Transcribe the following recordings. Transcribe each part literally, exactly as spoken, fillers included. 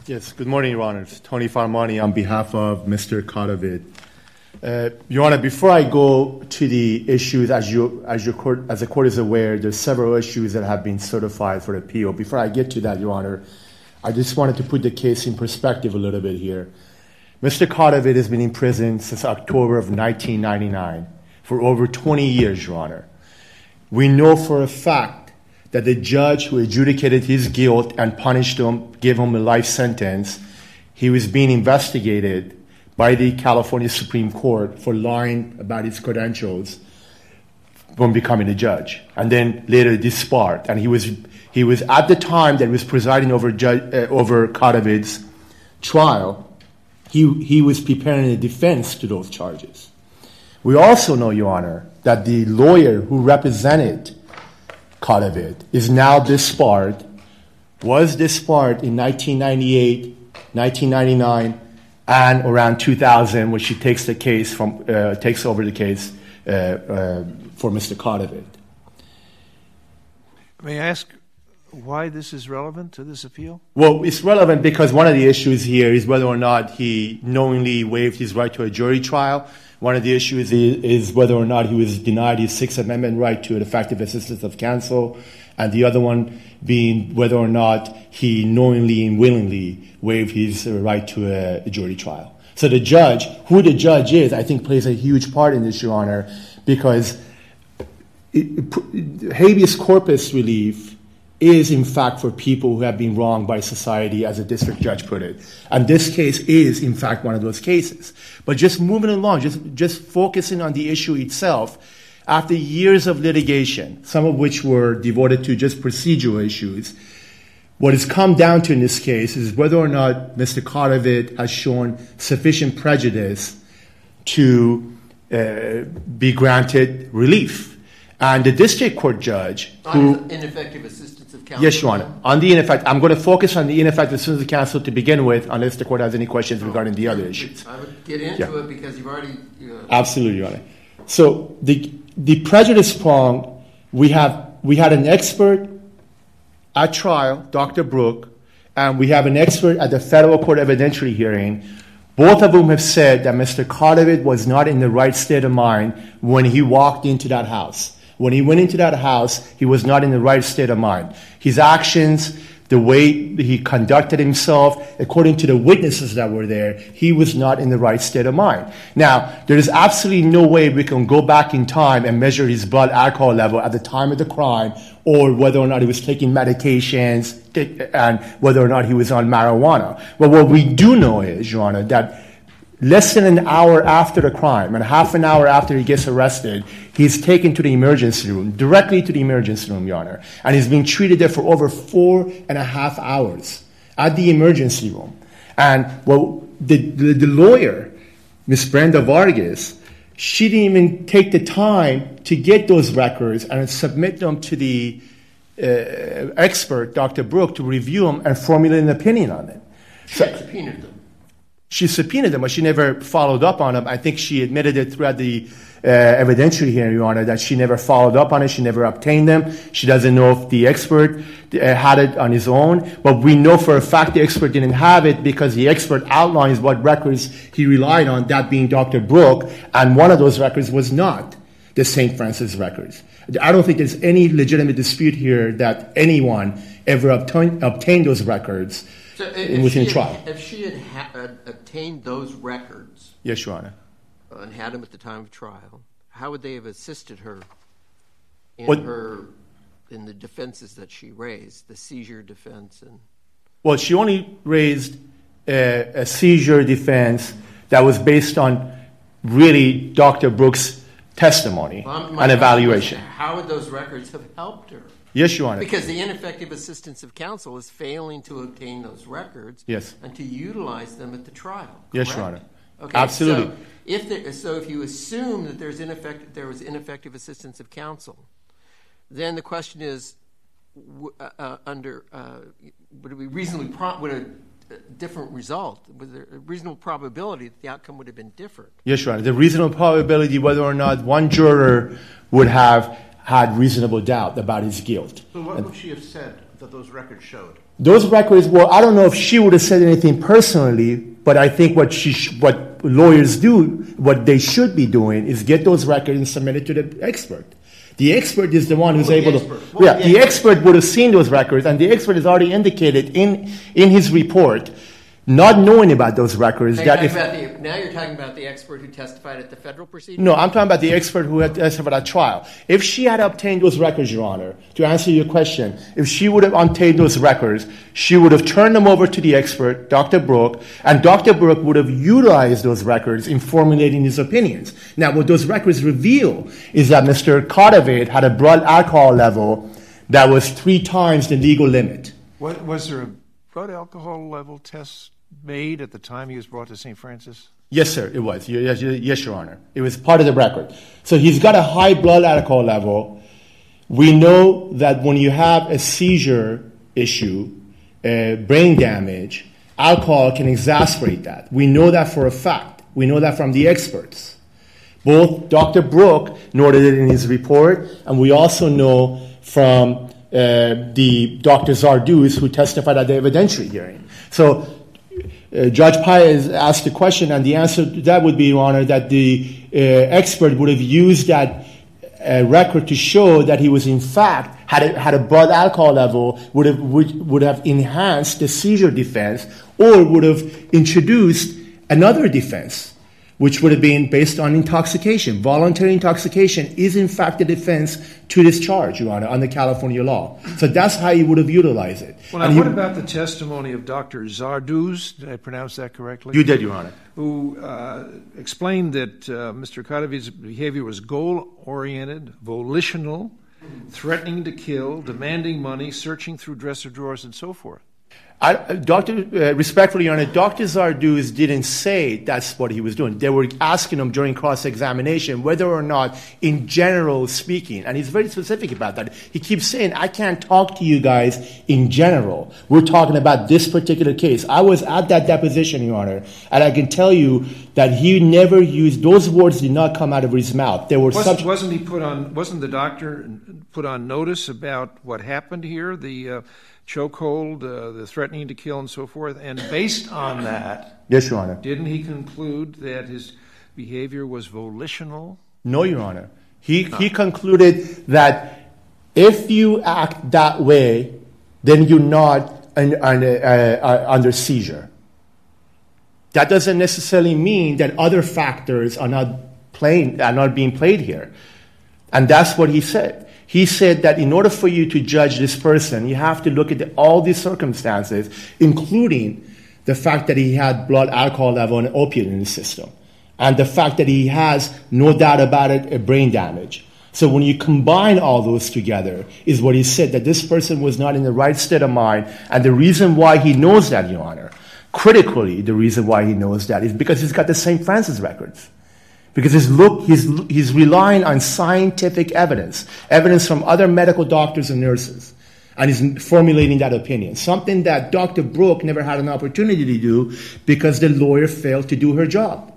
Yes, good morning, Your Honors. Tony Farmani on behalf of Mister Kadavid. Uh, Your Honor, before I go to the issues, as you, as your court, as the court is aware, there's several issues that have been certified for appeal. Before I get to that, Your Honor, I just wanted to put the case in perspective a little bit here. Mister Kadavid has been in prison since October of nineteen ninety-nine for over twenty years, Your Honor. We know for a fact that the judge who adjudicated his guilt and punished him, gave him a life sentence, he was being investigated by the California Supreme Court for lying about his credentials when becoming a judge, and then later disbarred. And he was he was at the time that he was presiding over judge, uh, over Kadavid's trial. He he was preparing a defense to those charges. We also know, Your Honor, that the lawyer who represented Kadavid is now disbarred, was disbarred in nineteen ninety-eight, nineteen ninety-nine, and around two thousand, when she takes the case from uh, takes over the case uh, uh, for Mister Kadavid. May I ask why this is relevant to this appeal? Well, it's relevant because one of the issues here is whether or not he knowingly waived his right to a jury trial. One of the issues is whether or not he was denied his Sixth Amendment right to an effective assistance of counsel, and the other one being whether or not he knowingly and willingly waived his right to a, a jury trial. So the judge, who the judge is, I think plays a huge part in this, Your Honor, because it, it, habeas corpus relief is, in fact, for people who have been wronged by society, as a district judge put it. And this case is, in fact, one of those cases. But just moving along, just, just focusing on the issue itself, after years of litigation, some of which were devoted to just procedural issues, what has come down to in this case is whether or not Mister Kadavid has shown sufficient prejudice to uh, be granted relief. And the district court judge, who... On ineffective assistance of counsel? Yes, Your Honor. On the ineffective, I'm going to focus on the ineffective assistance of counsel to begin with, unless the court has any questions regarding the other issues. I would get into yeah. it because you've already... You know. Absolutely, Your Honor. So the the prejudice prong, we have we had an expert at trial, Doctor Brook, and we have an expert at the federal court evidentiary hearing. Both of whom have said that Mister Kadavid was not in the right state of mind when he walked into that house. When he went into that house, he was not in the right state of mind. His actions, the way he conducted himself, according to the witnesses that were there, he was not in the right state of mind. Now, there is absolutely no way we can go back in time and measure his blood alcohol level at the time of the crime, or whether or not he was taking medications, and whether or not he was on marijuana. But what we do know is, Your Honor, that less than an hour after the crime, and half an hour after he gets arrested, he's taken to the emergency room, directly to the emergency room, Your Honor. And he's being treated there for over four and a half hours at the emergency room. And, well, the, the, the lawyer, Miss Brenda Vargas, she didn't even take the time to get those records and submit them to the uh, expert, Doctor Brook, to review them and formulate an opinion on them. She so, subpoenaed them. She subpoenaed them, but she never followed up on them. I think she admitted it throughout the uh, evidentiary hearing, Your Honor, that she never followed up on it. She never obtained them. She doesn't know if the expert uh, had it on his own. But we know for a fact the expert didn't have it because the expert outlines what records he relied on, that being Doctor Brook, and one of those records was not the Saint Francis records. I don't think there's any legitimate dispute here that anyone ever obtained, obtained those records. So if within she trial. Had, if she had ha- uh, obtained those records, yes, Your Honor, uh, and had them at the time of trial, how would they have assisted her in what? her in the defenses that she raised, the seizure defense? And well, she only raised a, a seizure defense that was based on really Doctor Brook's testimony well, and evaluation. How would those records have helped her? Yes, Your Honor. Because the ineffective assistance of counsel is failing to obtain those records yes. and to utilize them at the trial. Correct? Yes, Your Honor. Okay, absolutely. So if, there, so if you assume that there's ineffective, there was ineffective assistance of counsel, then the question is, uh, uh, under uh, would it be reasonably pro- would a, a different result? Was there a reasonable probability that the outcome would have been different? Yes, Your Honor. The reasonable probability whether or not one juror would have had reasonable doubt about his guilt. So what would she have said thought those records showed. Those records, well, I don't know if she would have said anything personally, but I think what she, sh- what lawyers do, what they should be doing, is get those records and submit it to the expert. The expert is the one who's able to. Yeah, the expert would have seen those records, and the expert has already indicated in in his report, not knowing about those records. Now That you're, if, talking about the, now you're talking about the expert who testified at the federal proceeding? No, I'm talking about the expert who had testified at trial. If she had obtained those records, Your Honor, to answer your question, if she would have obtained those records, she would have turned them over to the expert, Doctor Brooke, and Doctor Brooke would have utilized those records in formulating his opinions. Now, what those records reveal is that Mister Cardavate had a blood alcohol level that was three times the legal limit. What, was there a blood alcohol level test made at the time he was brought to Saint Francis? Yes, sir, it was. Yes, yes, Your Honor. It was part of the record. So he's got a high blood alcohol level. We know that when you have a seizure issue, uh, brain damage, alcohol can exacerbate that. We know that for a fact. We know that from the experts. Both Doctor Brooke noted it in his report, and we also know from uh, the Doctor Zarduz who testified at the evidentiary hearing. So Uh, Judge Paez asked a question, and the answer to that would be, Your Honor, that the uh, expert would have used that uh, record to show that he was, in fact, had a, had a blood alcohol level, would have would, would have enhanced the seizure defense, or would have introduced another defense, which would have been based on intoxication. Voluntary intoxication is, in fact, the defense to this charge, Your Honor, under California law. So that's how he would have utilized it. Well, now, he, what about the testimony of Doctor Zarduz? Did I pronounce that correctly? You did, Your Honor. Who uh, explained that uh, Mister Cadavid's behavior was goal-oriented, volitional, threatening to kill, demanding money, searching through dresser drawers, and so forth. I, Doctor Uh, respectfully, Your Honor, Doctor Zarduz didn't say that's what he was doing. They were asking him during cross-examination whether or not, in general speaking, and he's very specific about that. He keeps saying, I can't talk to you guys in general. We're talking about this particular case. I was at that deposition, Your Honor, and I can tell you that he never used, those words did not come out of his mouth. They were wasn't, such, wasn't he put on, wasn't the doctor put on notice about what happened here? The uh, chokehold, uh, the threatening to kill, and so forth. And based on that, yes, Your Honor, didn't he conclude that his behavior was volitional? No, Your Honor. He no. he concluded that if you act that way, then you're not un, un, uh, uh, under seizure. That doesn't necessarily mean that other factors are not playing, are not being played here, and that's what he said. He said that in order for you to judge this person, you have to look at the, all these circumstances, including the fact that he had blood alcohol level and opiate in his system, and the fact that he has, no doubt about it, a brain damage. So when you combine all those together, is what he said, that this person was not in the right state of mind, and the reason why he knows that, Your Honor, critically, the reason why he knows that is because he's got the Saint Francis records. Because he's, look, he's, he's relying on scientific evidence, evidence from other medical doctors and nurses, and he's formulating that opinion, something that Doctor Brooke never had an opportunity to do because the lawyer failed to do her job.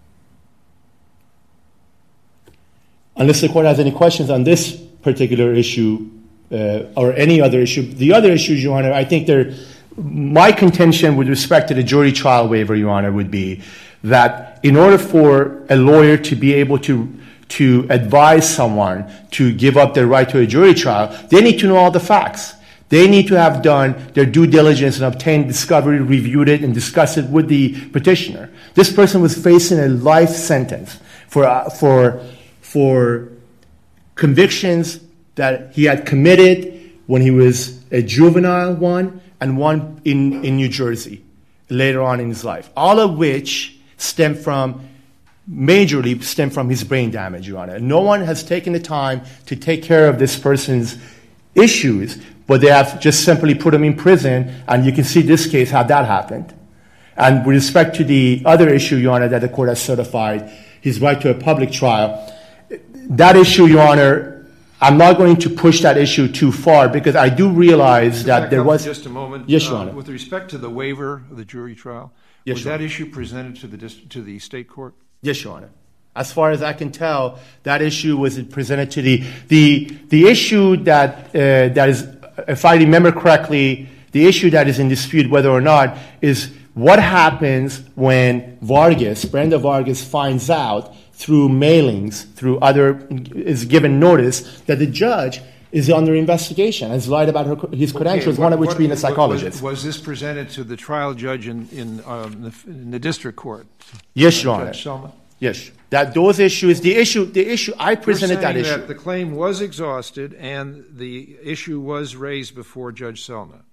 Unless the court has any questions on this particular issue uh, or any other issue. The other issues, Your Honor, I think they're, my contention with respect to the jury trial waiver, Your Honor, would be that in order for a lawyer to be able to to advise someone to give up their right to a jury trial, they need to know all the facts. They need to have done their due diligence and obtained discovery, reviewed it, and discussed it with the petitioner. This person was facing a life sentence for uh, for for convictions that he had committed when he was a juvenile, one, and one in, in New Jersey later on in his life, all of which stem from, majorly stem from his brain damage, Your Honor. No one has taken the time to take care of this person's issues, but they have just simply put him in prison, and you can see this case, how that happened. And with respect to the other issue, Your Honor, that the court has certified, his right to a public trial, that issue, Your Honor, I'm not going to push that issue too far because I do realize that there was... Just a moment. Yes, Your Honor. Uh, with respect to the waiver of the jury trial, yes, was Your that Honor. issue presented to the to the state court? Yes, Your Honor. As far as I can tell, that issue was presented to the... The, the issue that, uh, that is if I remember correctly, the issue that is in dispute, whether or not, is what happens when Vargas, Brenda Vargas, finds out through mailings, through other, is given notice that the judge is under investigation, has lied about her, his credentials, Okay, one of which what- being a was- psychologist. Was, was this presented to the trial judge in, in, um, the, in the district court? Yes, Your Uh, Honor. Judge Selma? Yes, that those issues, the issue, the issue, I You're presented that saying issue. that the claim was exhausted and the issue was raised before Judge Selma.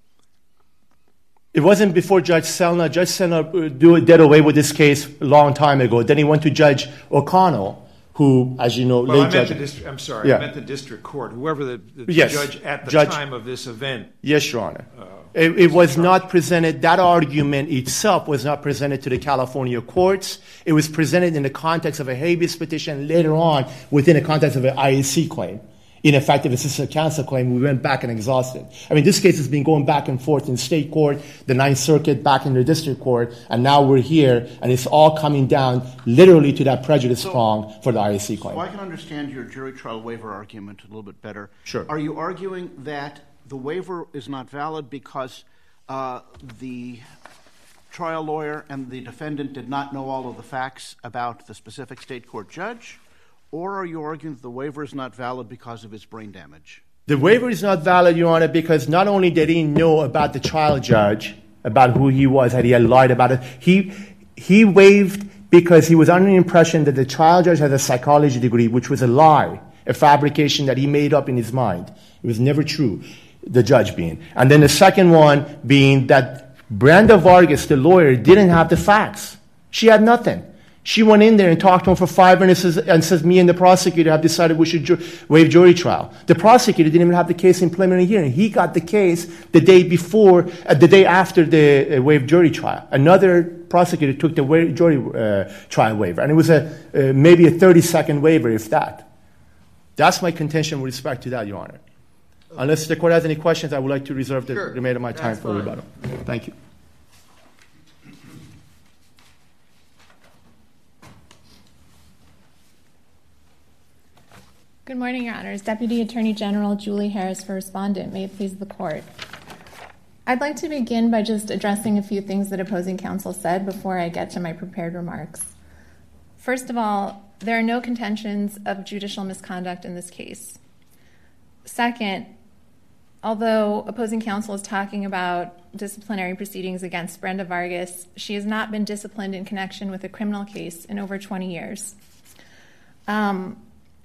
It wasn't before Judge Selna. Judge Selna uh, do, did away with this case a long time ago. Then he went to Judge O'Connell, who, as you know, Well, I late meant judge. the district, I'm sorry, Yeah. I meant the district court, whoever the, the Yes, judge at the Judge- time of this event. Yes, Your Honor. It, it was not presented, that argument itself was not presented to the California courts. It was presented in the context of a habeas petition later on within the context of an I A C claim. Ineffective assistance of counsel claim, we went back and exhausted. I mean, this case has been going back and forth in state court, the Ninth Circuit, back in the district court, and now we're here, and it's all coming down literally to that prejudice So- prong for the I A C claim. So I can understand your jury trial waiver argument a little bit better. Sure. Are you arguing that the waiver is not valid because uh, the trial lawyer and the defendant did not know all of the facts about the specific state court judge? Or are you arguing that the waiver is not valid because of his brain damage? The waiver is not valid, Your Honor, because not only did he know about the trial judge, about who he was, that he had lied about it, he, he waived because he was under the impression that the trial judge had a psychology degree, which was a lie, a fabrication that he made up in his mind. It was never true, the judge being. And then the second one being that Brenda Vargas, the lawyer, didn't have the facts. She had nothing. She went in there and talked to him for five minutes and says, me and the prosecutor have decided we should ju- waive jury trial. The prosecutor didn't even have the case in preliminary hearing. He got the case the day before, uh, the day after the uh, waived jury trial. Another prosecutor took the wa- jury uh, trial waiver, and it was a uh, maybe a thirty-second waiver, if that. That's my contention with respect to that, Your Honor. Unless the court has any questions, I would like to reserve the Sure. remainder of my time That's for fine. rebuttal. Thank you. Good morning, Your Honors. Deputy Attorney General Julie Harris for Respondent. May it please the Court. I'd like to begin by just addressing a few things that opposing counsel said before I get to my prepared remarks. First of all, there are no contentions of judicial misconduct in this case. Second, although opposing counsel is talking about disciplinary proceedings against Brenda Vargas, she has not been disciplined in connection with a criminal case in over twenty years. Um,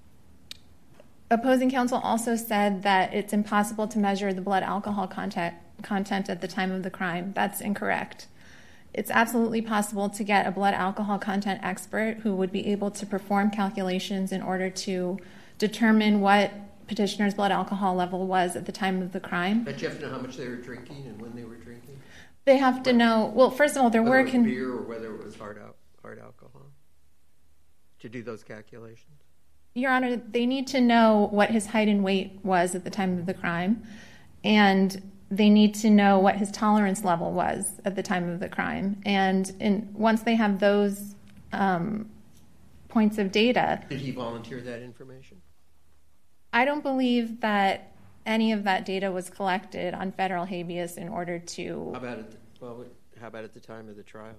Opposing counsel also said that it's impossible to measure the blood alcohol content, content at the time of the crime. That's incorrect. It's absolutely possible to get a blood alcohol content expert who would be able to perform calculations in order to determine what petitioner's blood alcohol level was at the time of the crime. But you have to know how much they were drinking and when they were drinking? They have to know, well, first of all, there Whether were... it was Con- beer or whether it was hard, al- hard alcohol? To do those calculations? Your Honor, they need to know what his height and weight was at the time of the crime, and they need to know what his tolerance level was at the time of the crime. And in, once they have those um, points of data... Did he volunteer that information? I don't believe that any of that data was collected on federal habeas in order to... How about at the, well, how about at the time of the trial?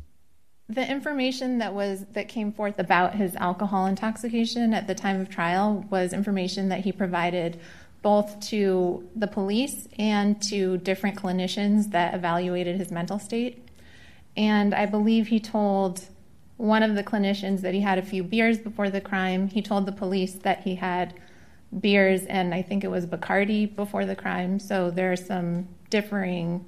The information that was that came forth about his alcohol intoxication at the time of trial was information that he provided both to the police and to different clinicians that evaluated his mental state. And I believe he told one of the clinicians that he had a few beers before the crime. He told the police that he had beers and I think it was Bacardi before the crime. So there are some differing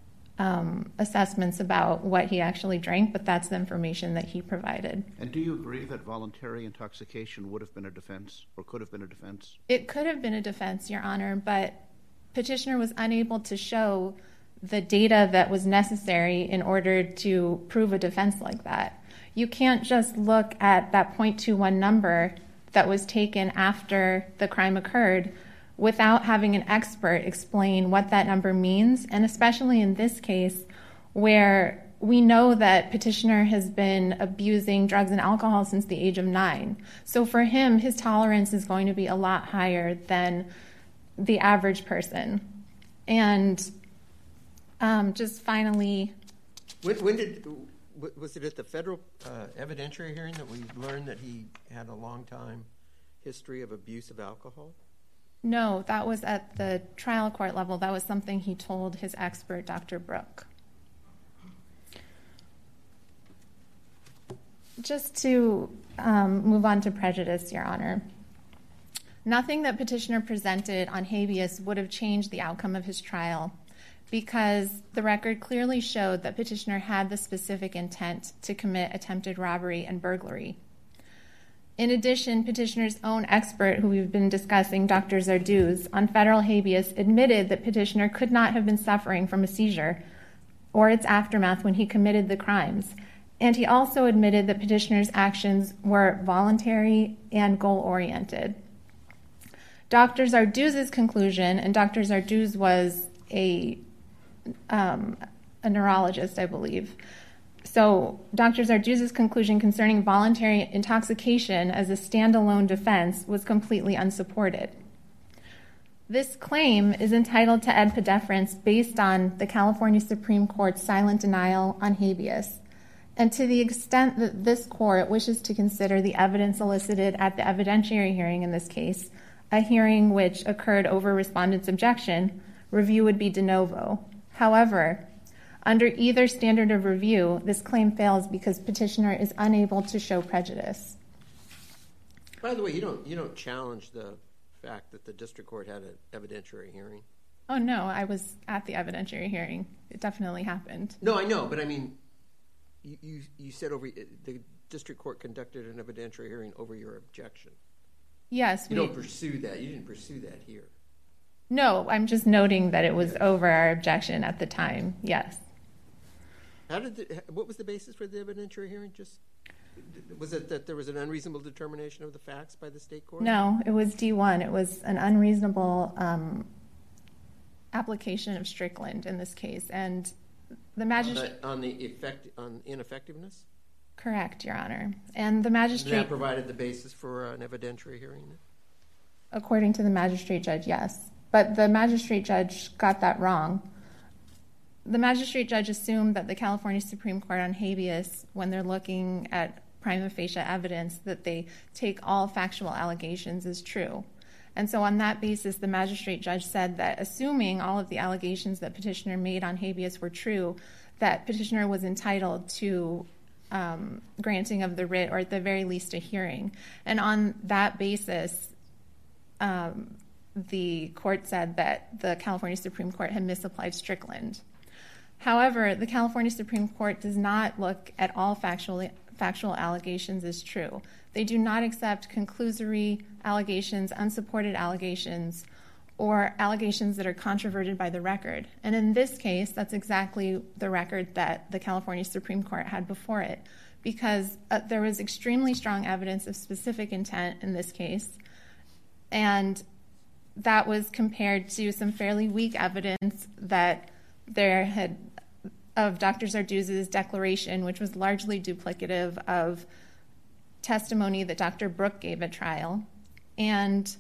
Um, assessments about what he actually drank, but that's the information that he provided. And do you agree that voluntary intoxication would have been a defense or could have been a defense? It could have been a defense, Your Honor, but petitioner was unable to show the data that was necessary in order to prove a defense like that. You can't just look at that point two one number that was taken after the crime occurred without having an expert explain what that number means, and especially in this case where we know that petitioner has been abusing drugs and alcohol since the age of nine. So for him, his tolerance is going to be a lot higher than the average person. And um, just finally... When, when did, was it at the federal uh, evidentiary hearing that we learned that he had a long time history of abuse of alcohol? No, that was at the trial court level. That was something he told his expert, Doctor Brooke. Just to um, move on to prejudice, Your Honor. Nothing that petitioner presented on habeas would have changed the outcome of his trial because the record clearly showed that petitioner had the specific intent to commit attempted robbery and burglary. In addition, petitioner's own expert, who we've been discussing, Doctor Zarduz, on federal habeas, admitted that petitioner could not have been suffering from a seizure or its aftermath when he committed the crimes. And he also admitted that petitioner's actions were voluntary and goal-oriented. Doctor Zarduz's conclusion, and Doctor Zarduz was a, um, a neurologist, I believe. So Doctor Zarduz's conclusion concerning voluntary intoxication as a standalone defense was completely unsupported. This claim is entitled to ed deference based on the California Supreme Court's silent denial on habeas. And to the extent that this court wishes to consider the evidence elicited at the evidentiary hearing in this case, a hearing which occurred over respondent's objection, review would be de novo. However, under either standard of review, this claim fails because petitioner is unable to show prejudice. By the way, you don't you don't challenge the fact that the district court had an evidentiary hearing? Oh, no, I was at the evidentiary hearing. It definitely happened. No, I know, but I mean, you, you, you said over the district court conducted an evidentiary hearing over your objection. Yes. You we, don't pursue that. You didn't pursue that here. No, I'm just noting that it was over our objection at the time, yes. How did the, what was the basis for the evidentiary hearing? Just was it that there was an unreasonable determination of the facts by the state court? No, it was D one. It was an unreasonable um, application of Strickland in this case, and the magistrate on the, on the effect on ineffectiveness. Correct, Your Honor, and the magistrate and that provided the basis for an evidentiary hearing. According to the magistrate judge, yes, but the magistrate judge got that wrong. The magistrate judge assumed that the California Supreme Court on habeas, when they're looking at prima facie evidence, that they take all factual allegations as true. And so on that basis, the magistrate judge said that assuming all of the allegations that petitioner made on habeas were true, that petitioner was entitled to um, granting of the writ, or at the very least a hearing. And on that basis, um, the court said that the California Supreme Court had misapplied Strickland. However, the California Supreme Court does not look at all factual, factual allegations as true. They do not accept conclusory allegations, unsupported allegations, or allegations that are controverted by the record. And in this case, that's exactly the record that the California Supreme Court had before it, because uh, there was extremely strong evidence of specific intent in this case, and that was compared to some fairly weak evidence that there had of Doctor Zarduz's declaration, which was largely duplicative of testimony that Doctor Brooke gave at trial. And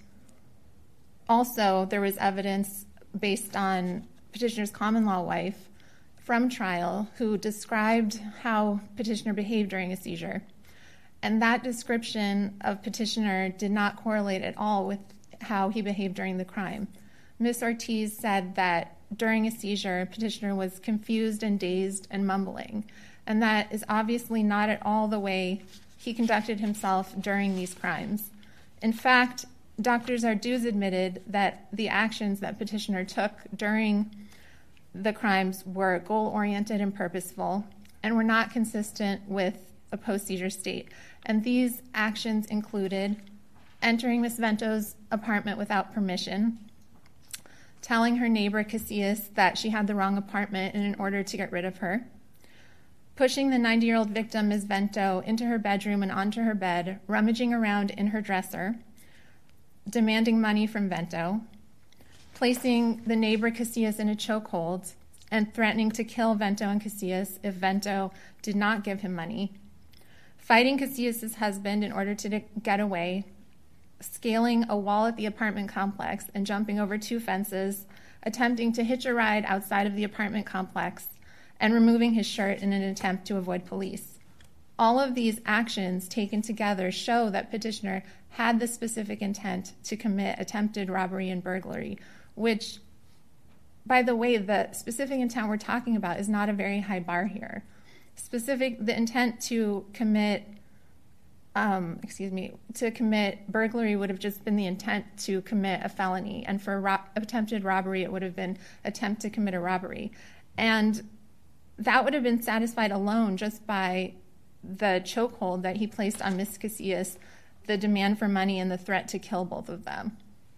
also there was evidence based on petitioner's common law wife from trial who described how petitioner behaved during a seizure. And that description of petitioner did not correlate at all with how he behaved during the crime. Miz Ortiz said that during a seizure, petitioner was confused and dazed and mumbling. And that is obviously not at all the way he conducted himself during these crimes. In fact, Doctor Zarduz admitted that the actions that petitioner took during the crimes were goal-oriented and purposeful and were not consistent with a post-seizure state. And these actions included entering Miz Vento's apartment without permission, telling her neighbor Casillas that she had the wrong apartment and in order to get rid of her, pushing the ninety-year-old victim, Miz Vento, into her bedroom and onto her bed, rummaging around in her dresser, demanding money from Vento, placing the neighbor Casillas in a chokehold, and threatening to kill Vento and Casillas if Vento did not give him money, fighting Casillas' husband in order to get away, scaling a wall at the apartment complex and jumping over two fences, attempting to hitch a ride outside of the apartment complex, and removing his shirt in an attempt to avoid police. All of these actions taken together show that petitioner had the specific intent to commit attempted robbery and burglary, which, by the way, the specific intent we're talking about is not a very high bar here. Specific, the intent to commit, um, excuse me, to commit burglary would have just been the intent to commit a felony, and for ro- attempted robbery, it would have been attempt to commit a robbery. And that would have been satisfied alone just by the chokehold that he placed on Miss Casillas, the demand for money, and the threat to kill both of them.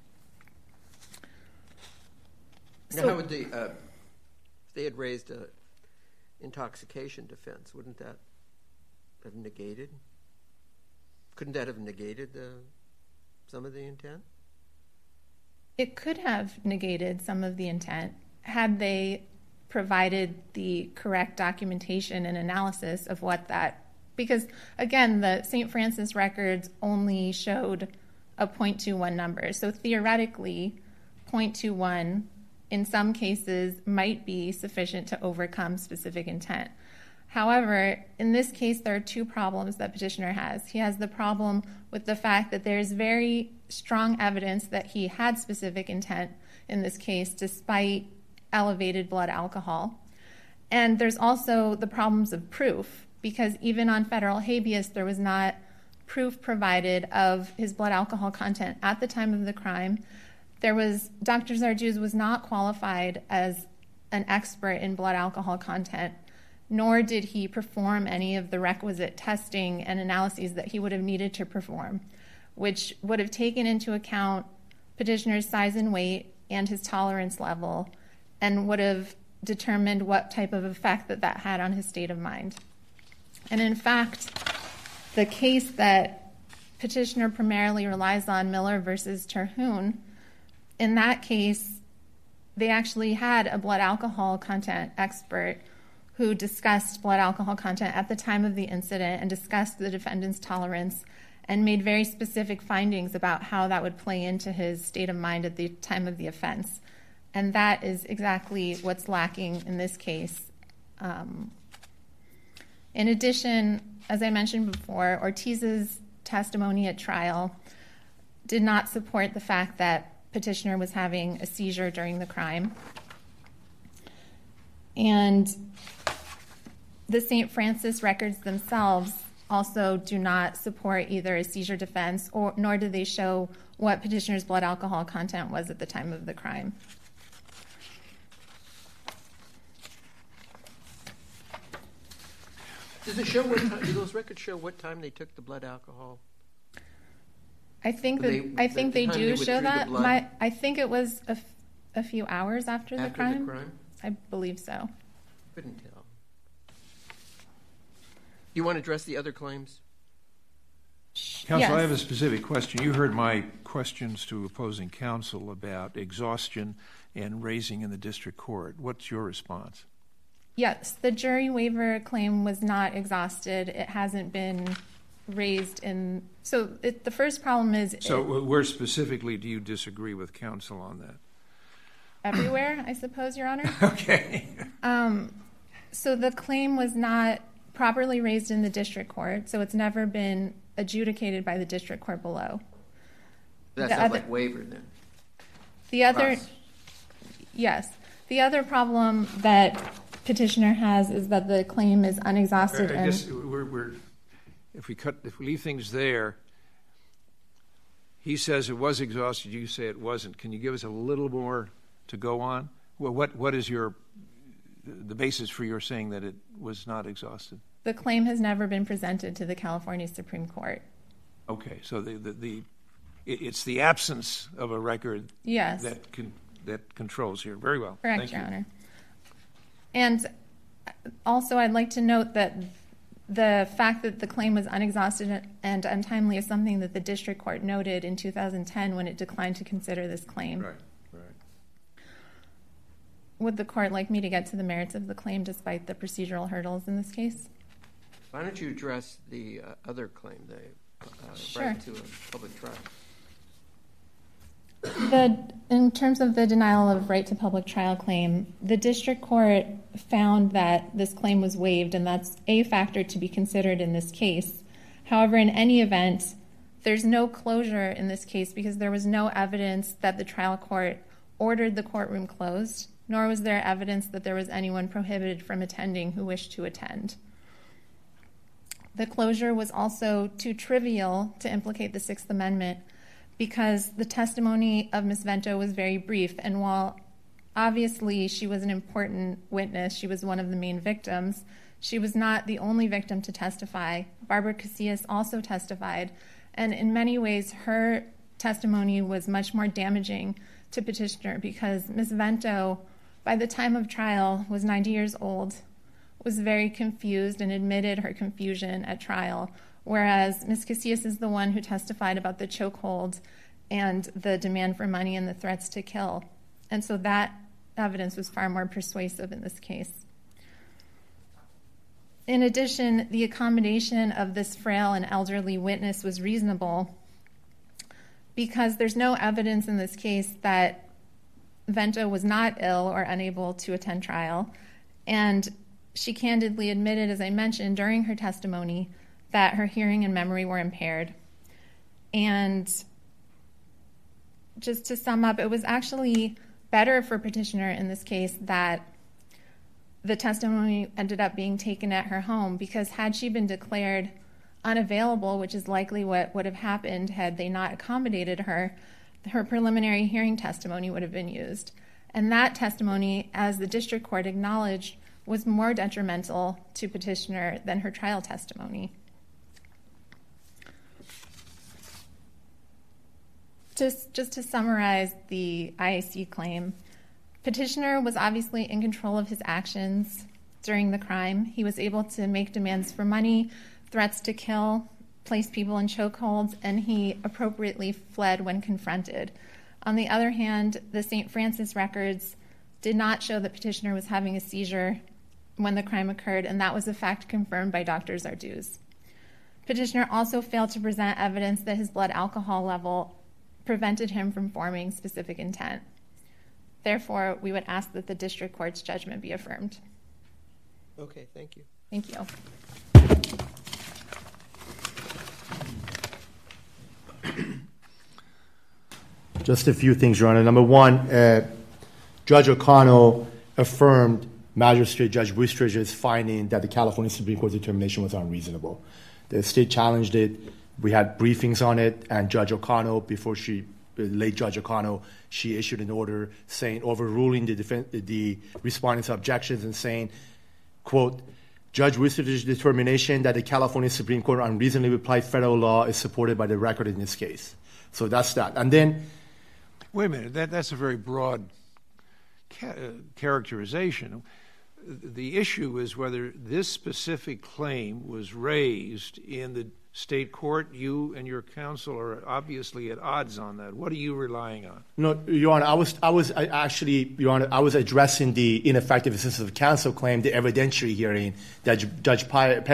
Now, So, how would they, uh, if they had raised a intoxication defense, wouldn't that have negated? Couldn't that have negated the, some of the intent? it could have negated some of the intent had they provided the correct documentation and analysis of what that, because again, the Saint Francis records only showed a zero point two one number. So theoretically, zero point two one in some cases might be sufficient to overcome specific intent. However, in this case, there are two problems that petitioner has. He has the problem with the fact that there's very strong evidence that he had specific intent in this case, despite elevated blood alcohol. And there's also the problems of proof, because even on federal habeas, there was not proof provided of his blood alcohol content at the time of the crime. There was, Doctor Zarjuz was not qualified as an expert in blood alcohol content, nor did he perform any of the requisite testing and analyses that he would have needed to perform, which would have taken into account petitioner's size and weight and his tolerance level, and would have determined what type of effect that that had on his state of mind. And in fact, the case that petitioner primarily relies on, Miller versus Terhune, in that case, they actually had a blood alcohol content expert who discussed blood alcohol content at the time of the incident and discussed the defendant's tolerance and made very specific findings about how that would play into his state of mind at the time of the offense. And that is exactly what's lacking in this case. Um, in addition, as I mentioned before, Ortiz's testimony at trial did not support the fact that petitioner was having a seizure during the crime. And the Saint Francis records themselves also do not support either a seizure defense, or nor do they show what petitioner's blood alcohol content was at the time of the crime. Does it show what time, do those records show what time they took the blood alcohol? I think that They- I think the they time do they show withdrew the that. blood? My, I think it was a, f- a few hours after, the, After crime. the crime? I believe so. Couldn't tell. You want to address the other claims? Counsel, Yes. I have a specific question. You heard my questions to opposing counsel about exhaustion and raising in the district court. What's your response? Yes, the jury waiver claim was not exhausted. It hasn't been raised in. So it, the first problem is So it, where specifically do you disagree with counsel on that? everywhere, I suppose, Your Honor. Okay. Um, so the claim was not properly raised in the district court, so it's never been adjudicated by the district court below. That The sounds other- like waiver then. The other, Us. yes, the other problem that petitioner has is that the claim is unexhausted I and guess we're, we're, if we cut, if we leave things there, he says it was exhausted, you say it wasn't. Can you give us a little more to go on? Well, what, what is your, the basis for your saying that it was not exhausted? the claim has never been presented to the California Supreme Court. Okay, so the, the, the it, it's the absence of a record Yes. that can, that controls here. Very well. Correct, Thank Your you. Honor. And also, I'd like to note that the fact that the claim was unexhausted and untimely is something that the district court noted in two thousand ten when it declined to consider this claim. Right, right. Would the court like me to get to the merits of the claim despite the procedural hurdles in this case? Why don't you address the uh, other claim, the uh, Sure. right to a public trial? The, in terms of the denial of right to public trial claim, the district court found that this claim was waived, and that's a factor to be considered in this case. However, in any event, there's no closure in this case because there was no evidence that the trial court ordered the courtroom closed, nor was there evidence that there was anyone prohibited from attending who wished to attend. The closure was also too trivial to implicate the Sixth Amendment because the testimony of Miz Vento was very brief, and while obviously she was an important witness, she was one of the main victims, she was not the only victim to testify. Barbara Casillas also testified, and in many ways her testimony was much more damaging to petitioner because Miz Vento, by the time of trial, was ninety years old, was very confused and admitted her confusion at trial, whereas Miz Casillas is the one who testified about the chokehold and the demand for money and the threats to kill. And so that evidence was far more persuasive in this case. In addition, the accommodation of this frail and elderly witness was reasonable because there's no evidence in this case that Vento was not ill or unable to attend trial, and she candidly admitted, as I mentioned during her testimony, that her hearing and memory were impaired. And just to sum up, it was actually better for petitioner in this case that the testimony ended up being taken at her home, because had she been declared unavailable, which is likely what would have happened had they not accommodated her, her preliminary hearing testimony would have been used. And that testimony, as the district court acknowledged, was more detrimental to petitioner than her trial testimony. Just, just to summarize the I A C claim, petitioner was obviously in control of his actions during the crime. He was able to make demands for money, threats to kill, place people in chokeholds, and he appropriately fled when confronted. On the other hand, the Saint Francis records did not show that petitioner was having a seizure when the crime occurred, and that was a fact confirmed by Doctor Zarduz. Petitioner also failed to present evidence that his blood alcohol level prevented him from forming specific intent. Therefore, we would ask that the district court's judgment be affirmed. Okay, thank you. Thank you. Just a few things, Your Honor. Number one, uh, Judge O'Connell affirmed Magistrate Judge Wistridge's finding that the California Supreme Court's determination was unreasonable. The state challenged it. We had briefings on it, and Judge O'Connell, before she, late Judge O'Connell, she issued an order saying, overruling the, defense, the respondent's objections and saying, quote, Judge Wistridge's determination that the California Supreme Court unreasonably applied federal law is supported by the record in this case. So that's that. And then... Wait a minute, that, that's a very broad ca- uh, characterization. The issue is whether this specific claim was raised in the state court. You and your counsel are obviously at odds on that. What are you relying on? No, Your Honor, I was, I was I actually, Your Honor, I was addressing the ineffective assistance of counsel claim, the evidentiary hearing that Judge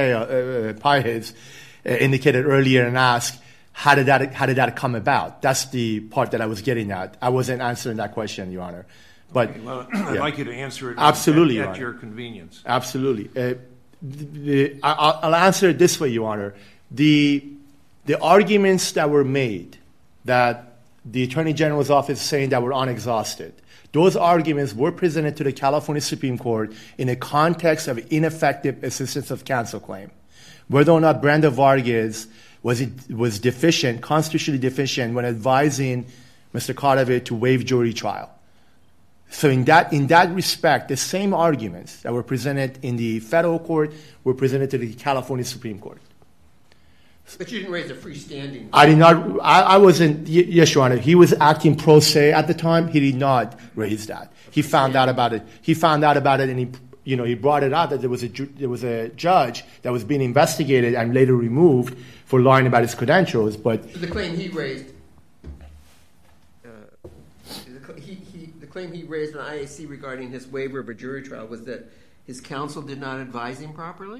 Paez uh, indicated earlier and asked, how did that how did that come about? That's the part that I was getting at. I wasn't answering that question, Your Honor. But okay, well, I'd yeah. like you to answer it absolutely, at, at Your, your convenience. Absolutely. Uh, the, the, I, I'll answer it this way, Your Honor. The, the arguments that were made that the Attorney General's office is saying that were unexhausted, those arguments were presented to the California Supreme Court in the context of ineffective assistance of counsel claim. Whether or not Brenda Vargas was, it, was deficient, constitutionally deficient, when advising Mister Cadavid to waive jury trial. So in that in that respect, the same arguments that were presented in the federal court were presented to the California Supreme Court. But you didn't raise a freestanding. I did not. I, I wasn't. Yes, Your Honor. He was acting pro se at the time. He did not raise that. He found out about it. He found out about it, and he, you know, he brought it out that there was a there was a judge that was being investigated and later removed for lying about his credentials. But the claim he raised. Uh, the, he, he, the claim he raised in I A C regarding his waiver of a jury trial was that his counsel did not advise him properly?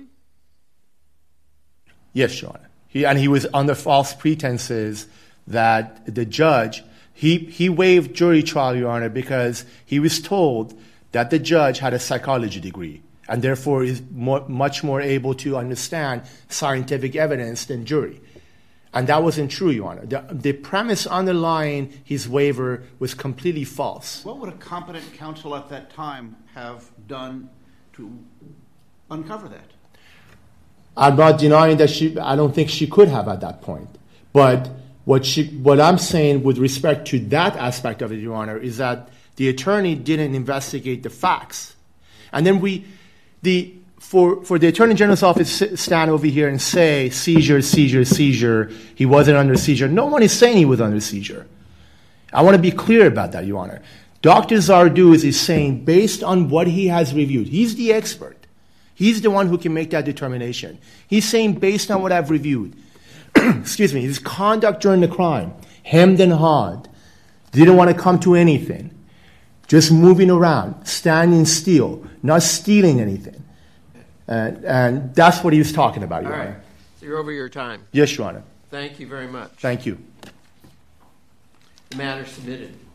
Yes, Your Honor. He, and he was under false pretenses that the judge, He, he waived jury trial, Your Honor, because he was told that the judge had a psychology degree and therefore is more, much more able to understand scientific evidence than jury. And that wasn't true, Your Honor. The, the premise underlying his waiver was completely false. What would a competent counsel at that time have done to uncover that? I'm not denying that she, I don't think she could have at that point. But what she, what I'm saying with respect to that aspect of it, Your Honor, is that the attorney didn't investigate the facts. And then we, the, for, for the Attorney General's office to stand over here and say seizure, seizure, seizure, he wasn't under seizure. No one is saying he was under seizure. I want to be clear about that, Your Honor. Doctor Zarduz is saying based on what he has reviewed, he's the expert. He's the one who can make that determination. He's saying based on what I've reviewed, excuse me, his conduct during the crime, hemmed and hawed, didn't want to come to anything, just moving around, standing still, not stealing anything. And, and that's what he was talking about, Your All right. Honor. So you're over your time. Yes, Your Honor. Thank you very much. Thank you. The matter submitted.